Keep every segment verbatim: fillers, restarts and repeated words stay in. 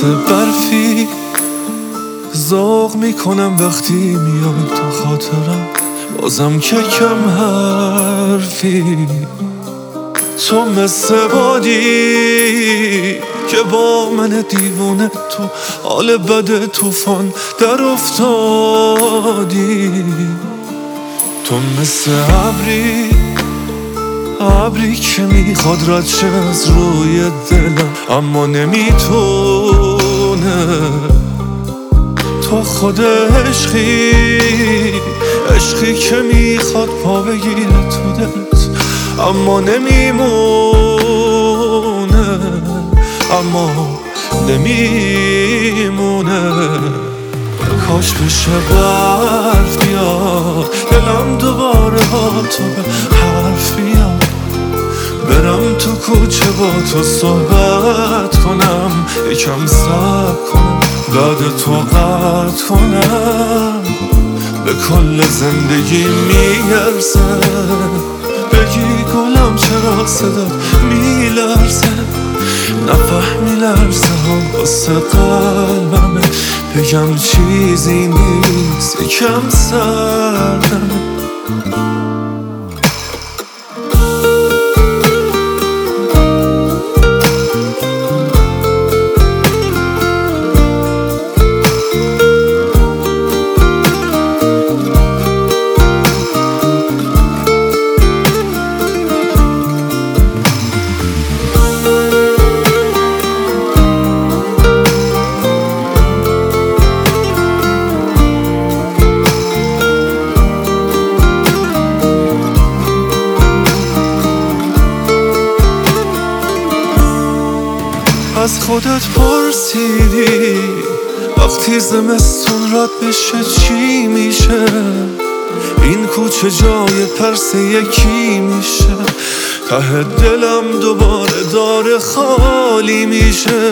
مثل برفی ذوق میکنم وقتی میای تو خاطرم، بازم که کم حرفی. تو مثل بادی که با من دیوونه تو حال بد طوفان در افتادی. تو مثل ابری ابری که میخواد رد شه از روی دلم اما نمیتونه. تو خود عشقی عشقی که میخواد پا بگیره تو دلت اما نمیمونه، اما نمیمونه. کاش بشه برف بیاد دلم دوباره با تو به حرف بیاد، برم تو کوچه با تو صحبت کنم، یکم صبر کنم بعد تو قطع کنم. به کل زندگی میرسه بگی گلم چرا صدات میلرزه، نفهمی لرزه هم واسه قلبمه، بگم چیزی نیست یکم سردمه. از خودت پرسیدی وقتی زمستون رد بشه چی میشه؟ این کوچه جای پرسه یکی میشه، ته دلم دوباره داره خالی میشه.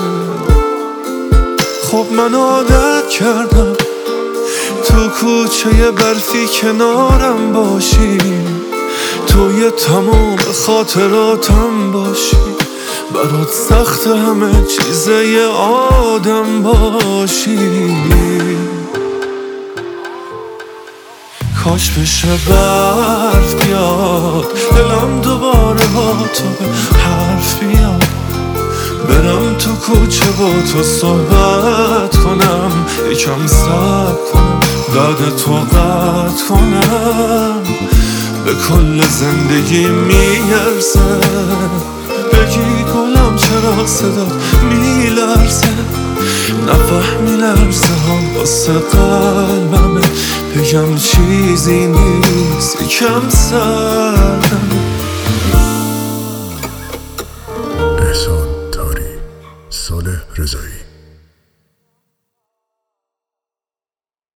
خب من عادت کردم تو کوچه برفی کنارم باشی، توی تمام خاطراتم باشی، برات سخت همه چیزه یه آدم باشی. کاش بشه برف بیاد دلم دوباره با تو به حرف بیاد، برم تو کوچه با تو صحبت کنم، یکم صبر کنم بعد تو قطع کنم. به کل زندگی میرسه بگی گلم چرا صدات میلرزه، نفهمی لرزه هم واسه قلبمه، بگم چیزی نیست یکم سردمه. احسان تاری، صالح رضایی.